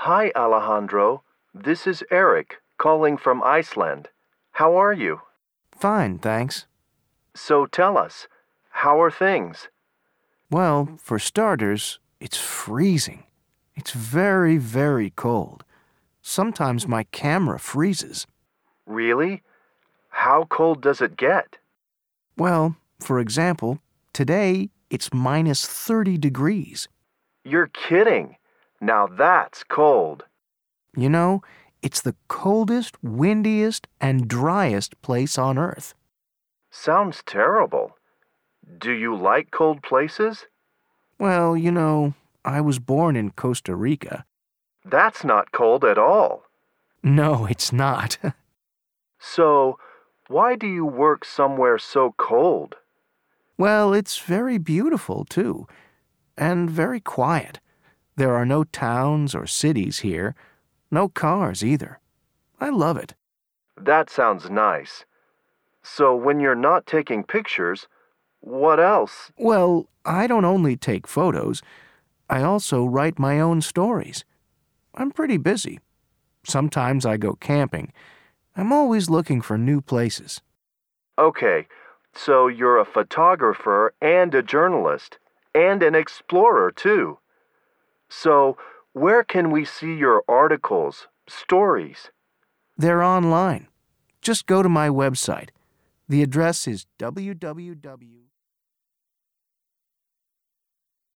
Hi, Alejandro. This is Eric, calling from Iceland. How are you? Fine, thanks. So tell us, how are things? Well, for starters, it's freezing. It's very, very cold. Sometimes my camera freezes. Really? How cold does it get? Well, for example, today it's minus 30 degrees. You're kidding. Now that's cold. You know, it's the coldest, windiest, and driest place on Earth. Sounds terrible. Do you like cold places? Well, I was born in Costa Rica. That's not cold at all. No, it's not. So, why do you work somewhere so cold? Well, it's very beautiful, too, and very quiet. There are no towns or cities here, no cars either. I love it. That sounds nice. So, when you're not taking pictures, what else? Well, I don't only take photos, I also write my own stories. I'm pretty busy. Sometimes I go camping. I'm always looking for new places. Okay, so you're a photographer and a journalist, and an explorer too. So, where can we see your articles, stories? They're online. Just go to my website. The address is www